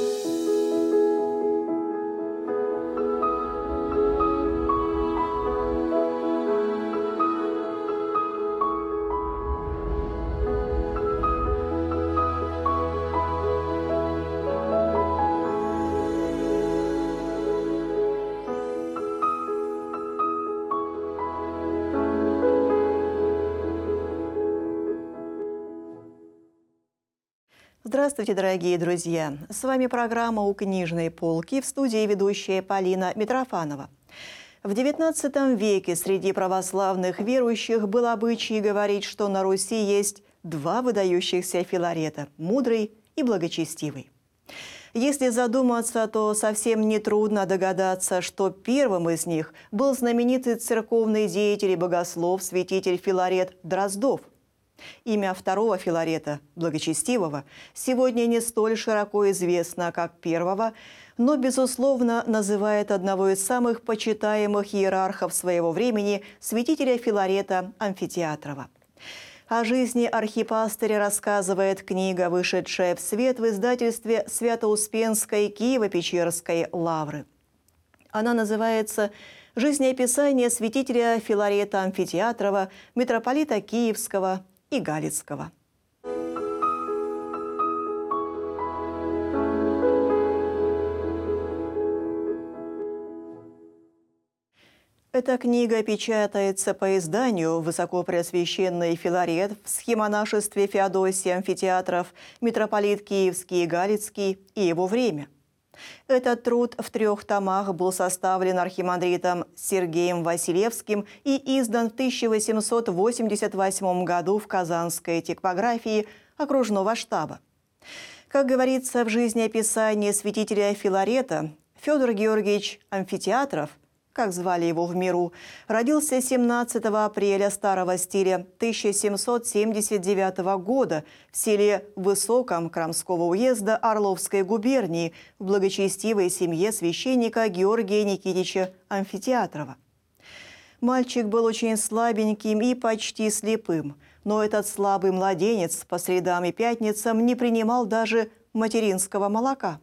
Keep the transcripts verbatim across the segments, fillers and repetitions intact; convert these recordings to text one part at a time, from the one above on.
Здравствуйте, дорогие друзья! С вами программа «У книжной полки», в студии ведущая Полина Митрофанова. В девятнадцатом веке среди православных верующих был обычай говорить, что на Руси есть два выдающихся Филарета – мудрый и благочестивый. Если задуматься, то совсем нетрудно догадаться, что первым из них был знаменитый церковный деятель и богослов, святитель Филарет Дроздов. Имя второго Филарета, благочестивого, сегодня не столь широко известно, как первого, но, безусловно, называет одного из самых почитаемых иерархов своего времени, святителя Филарета Амфитеатрова. О жизни архипастыря рассказывает книга, вышедшая в свет в издательстве Свято-Успенской Киево-Печерской лавры. Она называется «Жизнеописание святителя Филарета Амфитеатрова, митрополита Киевского и Галицкого». Эта книга печатается по изданию «Высокопреосвященный Филарет» в схемонашестве Феодосий Амфитеатров, митрополит Киевский и Галицкий и его время. Этот труд в трех томах был составлен архимандритом Сергеем Василевским и издан в тысяча восемьсот восемьдесят восьмом году в Казанской типографии окружного штаба. Как говорится в жизнеописании святителя Филарета, Федор Георгиевич Амфитеатров, как звали его в миру, родился семнадцатого апреля старого стиля тысяча семьсот семьдесят девятого года в селе Высоком Крамского уезда Орловской губернии в благочестивой семье священника Георгия Никитича Амфитеатрова. Мальчик был очень слабеньким и почти слепым, но этот слабый младенец по средам и пятницам не принимал даже материнского молока.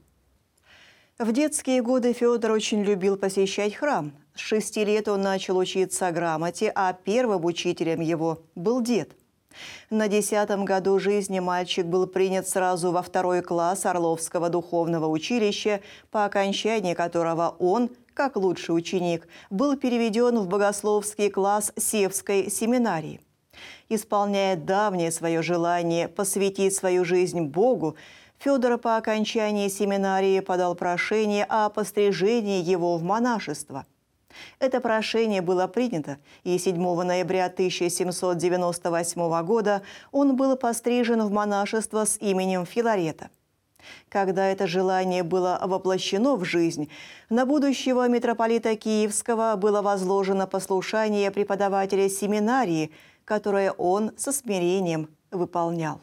В детские годы Федор очень любил посещать храм. С шести лет он начал учиться грамоте, а первым учителем его был дед. На десятом году жизни мальчик был принят сразу во второй класс Орловского духовного училища, по окончании которого он, как лучший ученик, был переведен в богословский класс Севской семинарии. Исполняя давнее свое желание посвятить свою жизнь Богу, Федор по окончании семинарии подал прошение о пострижении его в монашество. Это прошение было принято, и седьмого ноября тысяча семьсот девяносто восьмого года он был пострижен в монашество с именем Филарета. Когда это желание было воплощено в жизнь, на будущего митрополита Киевского было возложено послушание преподавателя семинарии, которое он со смирением выполнял.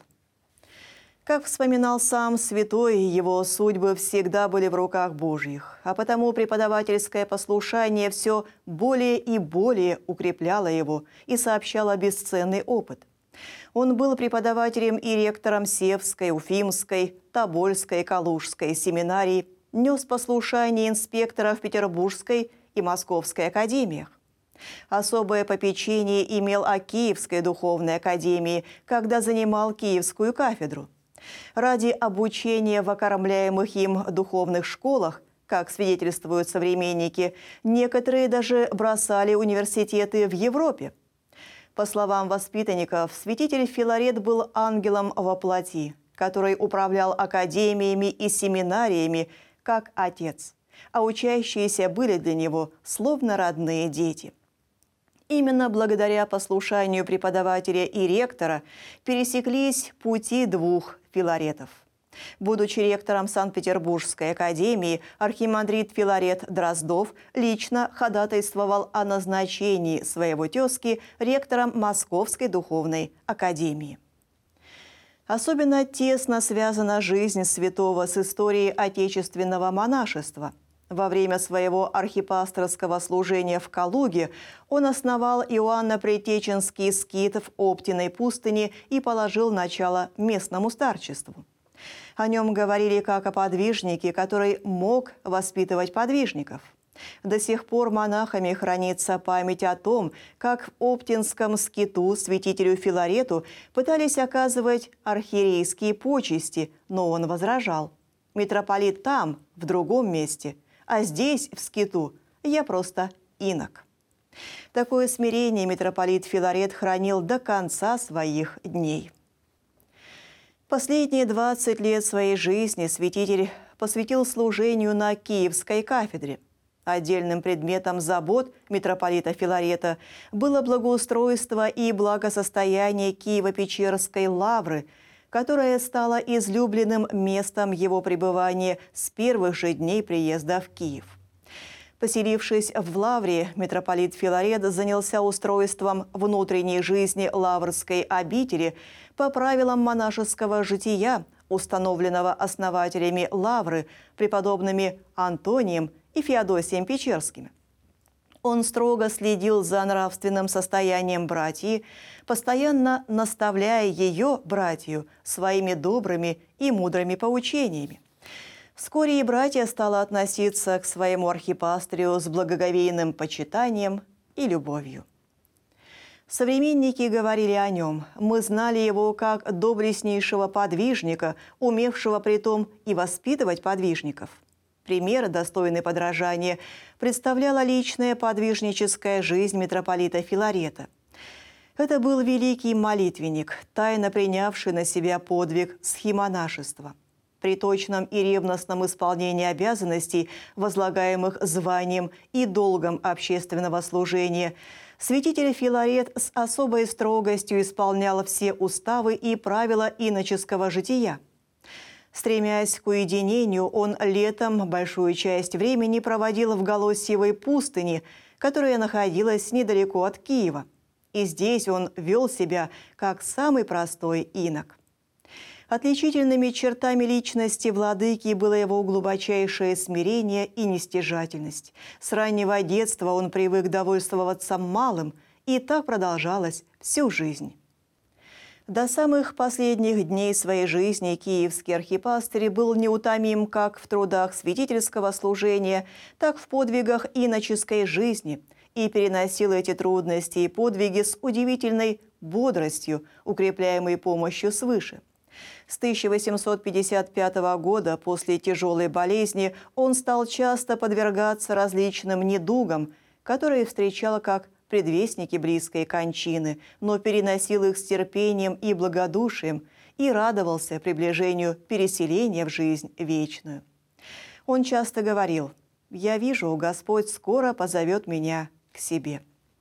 Как вспоминал сам святой, его судьбы всегда были в руках Божьих, а потому преподавательское послушание все более и более укрепляло его и сообщало бесценный опыт. Он был преподавателем и ректором Севской, Уфимской, Тобольской, Калужской семинарий, нес послушание инспектора в Петербургской и Московской академиях. Особое попечение имел о Киевской духовной академии, когда занимал Киевскую кафедру. Ради обучения в окормляемых им духовных школах, как свидетельствуют современники, некоторые даже бросали университеты в Европе. По словам воспитанников, святитель Филарет был ангелом во плоти, который управлял академиями и семинариями как отец, а учащиеся были для него словно родные дети. Именно благодаря послушанию преподавателя и ректора пересеклись пути двух Филаретов. Будучи ректором Санкт-Петербургской академии, архимандрит Филарет Дроздов лично ходатайствовал о назначении своего тезки ректором Московской духовной академии. Особенно тесно связана жизнь святого с историей отечественного монашества. Во время своего архипасторского служения в Калуге он основал Иоанно-Предтеченский скит в Оптиной пустыне и положил начало местному старчеству. О нем говорили как о подвижнике, который мог воспитывать подвижников. До сих пор монахами хранится память о том, как в Оптинском скиту святителю Филарету пытались оказывать архиерейские почести, но он возражал: «Митрополит там, в другом месте, а здесь, в скиту, я просто инок». Такое смирение митрополит Филарет хранил до конца своих дней. Последние двадцать лет своей жизни святитель посвятил служению на Киевской кафедре. Отдельным предметом забот митрополита Филарета было благоустройство и благосостояние Киево-Печерской лавры, которая стала излюбленным местом его пребывания с первых же дней приезда в Киев. Поселившись в лавре, митрополит Филарет занялся устройством внутренней жизни лаврской обители по правилам монашеского жития, установленного основателями лавры, преподобными Антонием и Феодосием Печерскими. Он строго следил за нравственным состоянием братьи, постоянно наставляя ее, братью, своими добрыми и мудрыми поучениями. Вскоре и братья стала относиться к своему архипастырю с благоговейным почитанием и любовью. Современники говорили о нем: «Мы знали его как доблестнейшего подвижника, умевшего притом и воспитывать подвижников». Пример, достойный подражания, представляла личная подвижническая жизнь митрополита Филарета. Это был великий молитвенник, тайно принявший на себя подвиг схимонашества. При точном и ревностном исполнении обязанностей, возлагаемых званием и долгом общественного служения, святитель Филарет с особой строгостью исполнял все уставы и правила иноческого жития. Стремясь к уединению, он летом большую часть времени проводил в Голосьевой пустыне, которая находилась недалеко от Киева. И здесь он вел себя как самый простой инок. Отличительными чертами личности владыки было его глубочайшее смирение и нестяжательность. С раннего детства он привык довольствоваться малым, и так продолжалось всю жизнь. До самых последних дней своей жизни киевский архипастырь был неутомим как в трудах святительского служения, так в подвигах иноческой жизни и переносил эти трудности и подвиги с удивительной бодростью, укрепляемой помощью свыше. С тысяча восемьсот пятьдесят пятого года, после тяжелой болезни, он стал часто подвергаться различным недугам, которые встречал как предвестники близкой кончины, но переносил их с терпением и благодушием и радовался приближению переселения в жизнь вечную. Он часто говорил: «Я вижу, Господь скоро позовет меня к себе».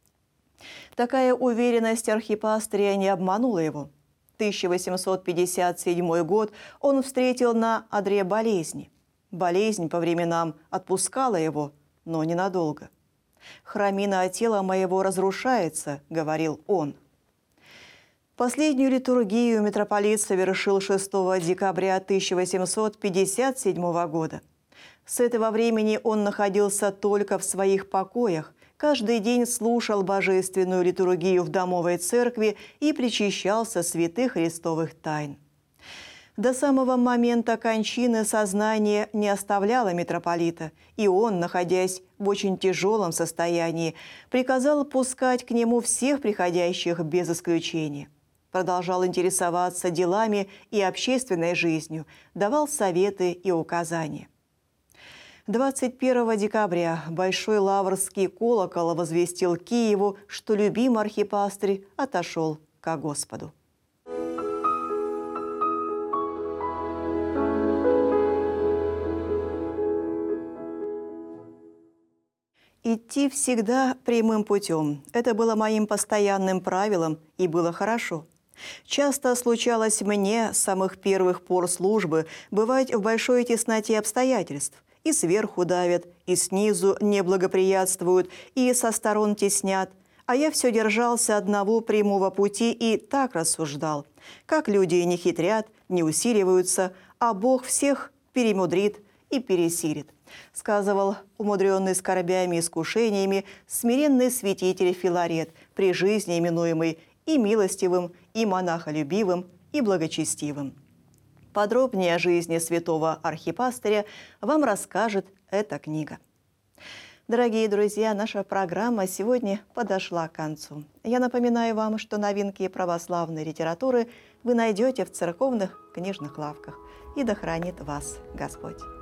Такая уверенность архипастыря не обманула его. тысяча восемьсот пятьдесят седьмой год он встретил на одре болезни. Болезнь по временам отпускала его, но ненадолго. «Храмина тела моего разрушается», — говорил он. Последнюю литургию митрополит совершил шестого декабря тысяча восемьсот пятьдесят седьмого года. С этого времени он находился только в своих покоях, каждый день слушал божественную литургию в домовой церкви и причащался святых христовых тайн. До самого момента кончины сознание не оставляло митрополита, и он, находясь в очень тяжелом состоянии, приказал пускать к нему всех приходящих без исключения. Продолжал интересоваться делами и общественной жизнью, давал советы и указания. двадцать первого декабря Большой Лаврский колокол возвестил Киеву, что любимый архипастырь отошел ко Господу. Идти всегда прямым путем. Это было моим постоянным правилом, и было хорошо. Часто случалось мне с самых первых пор службы бывать в большой тесноте обстоятельств. И сверху давят, и снизу неблагоприятствуют, и со сторон теснят. А я все держался одного прямого пути и так рассуждал. Как люди не хитрят, не усиливаются, а Бог всех перемудрит и пересилит, сказывал умудренный скорбями и искушениями смиренный святитель Филарет, при жизни именуемый и милостивым, и монахолюбивым, и благочестивым. Подробнее о жизни святого архипастыря вам расскажет эта книга. Дорогие друзья, наша программа сегодня подошла к концу. Я напоминаю вам, что новинки православной литературы вы найдете в церковных книжных лавках. И да хранит вас Господь!